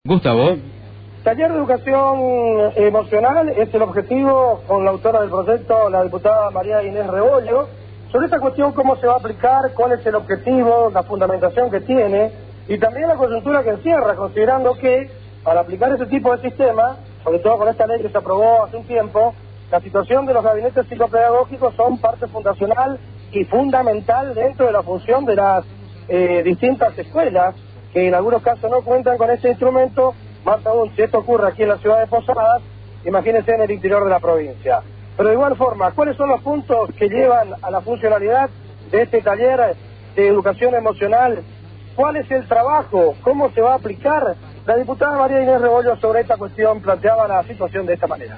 Gustavo. Taller de educación emocional es el objetivo con la autora del proyecto, la diputada María Inés Rebollo. Sobre esta cuestión, cómo se va a aplicar, cuál es el objetivo, la fundamentación que tiene y también la coyuntura que encierra, considerando que al aplicar ese tipo de sistema, sobre todo con esta ley que se aprobó hace un tiempo, la situación de los gabinetes psicopedagógicos son parte fundacional y fundamental dentro de la función de las distintas escuelas, que en algunos casos no cuentan con este instrumento, más aún si esto ocurre aquí en la ciudad de Posadas, imagínense en el interior de la provincia. Pero de igual forma, ¿cuáles son los puntos que llevan a la funcionalidad de este taller de educación emocional? ¿Cuál es el trabajo? ¿Cómo se va a aplicar? La diputada María Inés Rebollo sobre esta cuestión planteaba la situación de esta manera.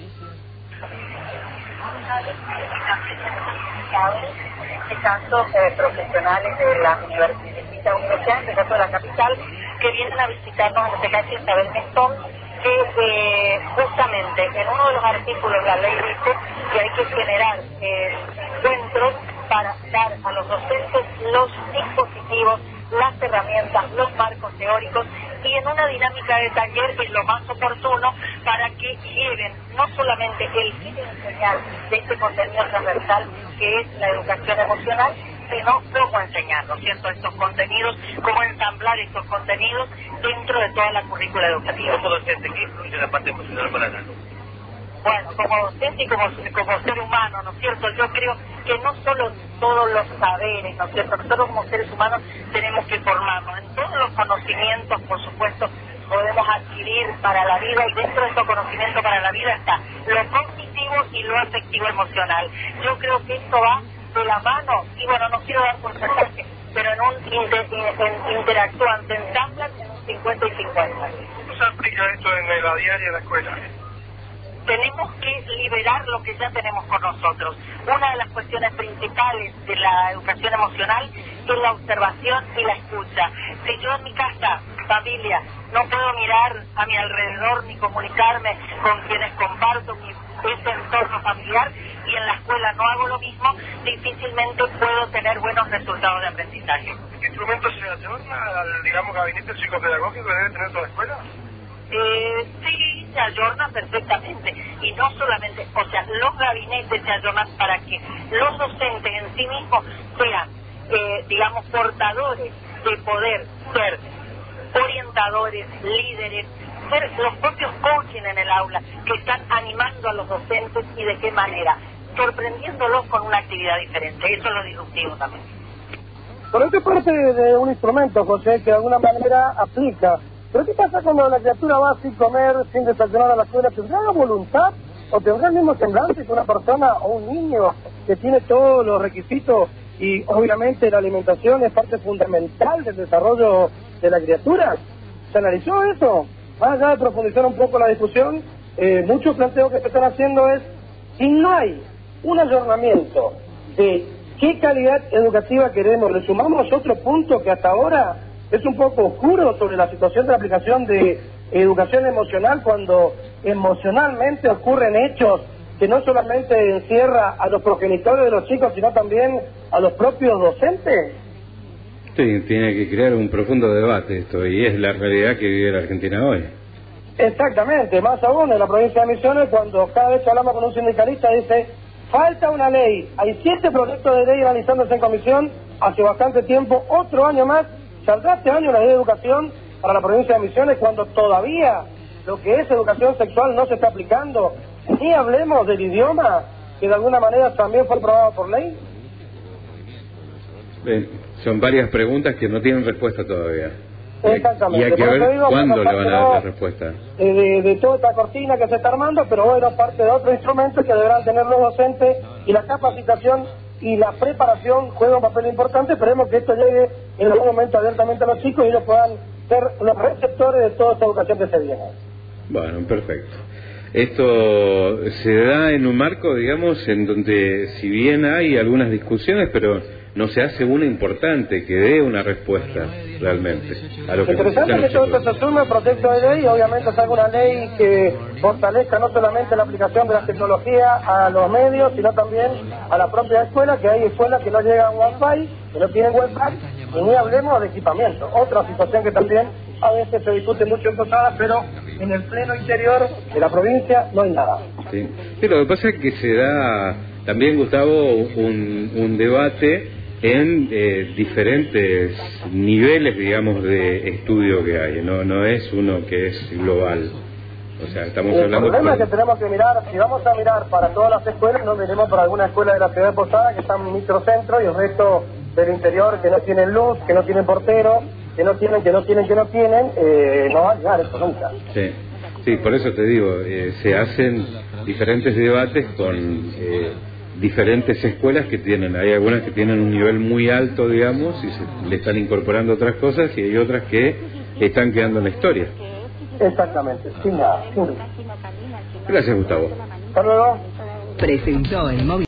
En este caso, profesionales de la universidad, en este caso de la capital, que vienen a visitarnos, en este caso Isabel Mestón, que justamente en uno de los artículos la ley dice que hay que generar encuentros para dar a los docentes los dispositivos, las herramientas, los marcos teóricos y en una dinámica de taller es lo más oportuno para que lleven no solamente el fin inicial de este contenido transversal que es la educación emocional, sino cómo enseñar, ¿no es cierto?, estos contenidos, cómo ensamblar estos contenidos dentro de toda la currícula educativa. ¿Cómo docente que influye la parte emocional para el alumno? Bueno, como docente y como ser humano, ¿no es cierto?, yo creo que no solo todos los saberes, ¿no es cierto?, nosotros como seres humanos tenemos que formarnos en todos los conocimientos, por supuesto, podemos adquirir para la vida y dentro de estos conocimientos para la vida está lo cognitivo y lo afectivo emocional. Yo creo que esto va de la mano, y bueno, no quiero dar porcentaje, pero en un interactúan, se ensamblan en un 50 y 50. ¿Cómo se aplica esto en la diaria de la escuela? Tenemos que liberar lo que ya tenemos con nosotros. Una de las cuestiones principales de la educación emocional es la observación y la escucha. Si yo en mi casa, familia, no puedo mirar a mi alrededor ni comunicarme con quienes comparto ese entorno familiar y en la escuela no hago lo mismo, difícilmente puedo tener buenos resultados de aprendizaje. ¿Qué instrumentos se ayorna al, digamos, gabinete psicopedagógico que debe tener toda la escuela? Sí, se ayornan perfectamente y no solamente, o sea, los gabinetes se ayornan para que los docentes en sí mismos sean, digamos, portadores de poder ser orientadores, líderes, ser los propios coaching en el aula que están animando a los docentes y de qué manera, sorprendiéndolos con una actividad diferente. Eso es lo disruptivo también. Pero esto es parte de un instrumento, José, que de alguna manera aplica. ¿Pero qué pasa cuando la criatura va sin comer, sin desayunar a la escuela? ¿Tendrá la voluntad o tendrá el mismo semblante que una persona o un niño que tiene todos los requisitos y obviamente la alimentación es parte fundamental del desarrollo de la criatura? ¿Se analizó eso? Más allá de profundizar un poco la discusión, muchos planteos que se están haciendo es, si no hay un ayornamiento de qué calidad educativa queremos, le sumamos otro punto que hasta ahora es un poco oscuro sobre la situación de la aplicación de educación emocional, cuando emocionalmente ocurren hechos que no solamente encierra a los progenitores de los chicos, sino también a los propios docentes. Sí, tiene que crear un profundo debate esto, y es la realidad que vive la Argentina hoy. Exactamente, más aún en la provincia de Misiones, cuando cada vez que hablamos con un sindicalista dice, falta una ley, hay 7 proyectos de ley analizándose en comisión hace bastante tiempo, otro año más, saldrá este año la ley de educación para la provincia de Misiones cuando todavía lo que es educación sexual no se está aplicando, ni hablemos del idioma, que de alguna manera también fue aprobado por ley. Son varias preguntas que no tienen respuesta todavía. Exactamente. Y hay que ver cuándo le van a dar la respuesta. De toda esta cortina que se está armando, pero bueno, parte de otros instrumentos que deberán tener los docentes y la capacitación y la preparación juega un papel importante. Esperemos que esto llegue en algún momento abiertamente a los chicos y ellos puedan ser los receptores de toda esta educación que se viene. Bueno, perfecto. Esto se da en un marco, digamos, en donde si bien hay algunas discusiones, pero no se hace una importante que dé una respuesta realmente a lo que interesante que todo esto se asume proyecto de ley y obviamente salga una ley que fortalezca no solamente la aplicación de la tecnología a los medios, sino también a la propia escuela, que hay escuelas que no llegan a Wi-Fi, que no tienen Wi-Fi, y ni hablemos de equipamiento, otra situación que también A veces se discute mucho en Posadas, pero en el pleno interior de la provincia no hay nada. Sí, sí, lo que pasa es que se da también, Gustavo, un debate en diferentes niveles, digamos, de estudio que hay. No es uno que es global. O sea, estamos hablando... El problema es que tenemos que mirar, si vamos a mirar para todas las escuelas, no miremos para alguna escuela de la ciudad de Posadas que están en microcentro y el resto del interior que no tienen luz, que no tienen portero, que no tienen, no va a llegar esto nunca. Sí, sí, por eso te digo, se hacen diferentes debates con diferentes escuelas que tienen, hay algunas que tienen un nivel muy alto, digamos, y se le están incorporando otras cosas, y hay otras que están quedando en la historia. Exactamente, sin nada, sin duda. Gracias, Gustavo. Hasta luego. Presentó el móvil.